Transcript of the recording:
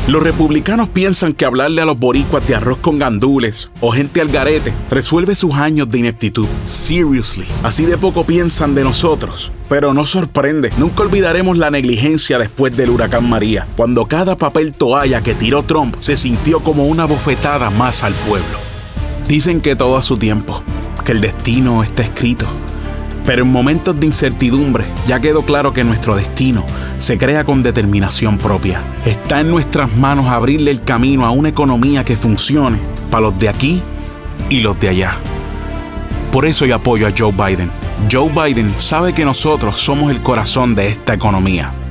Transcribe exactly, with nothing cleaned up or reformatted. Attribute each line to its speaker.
Speaker 1: Los republicanos piensan que hablarle a los boricuas de arroz con gandules o gente al garete resuelve sus años de ineptitud. Seriously, así de poco piensan de nosotros. Pero no sorprende, nunca olvidaremos la negligencia después del huracán María, cuando cada papel toalla que tiró Trump se sintió como una bofetada más al pueblo. Dicen que todo a su tiempo, que el destino está escrito. Pero en momentos de incertidumbre ya quedó claro que nuestro destino se crea con determinación propia. Está en nuestras manos abrirle el camino a una economía que funcione para los de aquí y los de allá. Por eso yo apoyo a Joe Biden. Joe Biden sabe que nosotros somos el corazón de esta economía.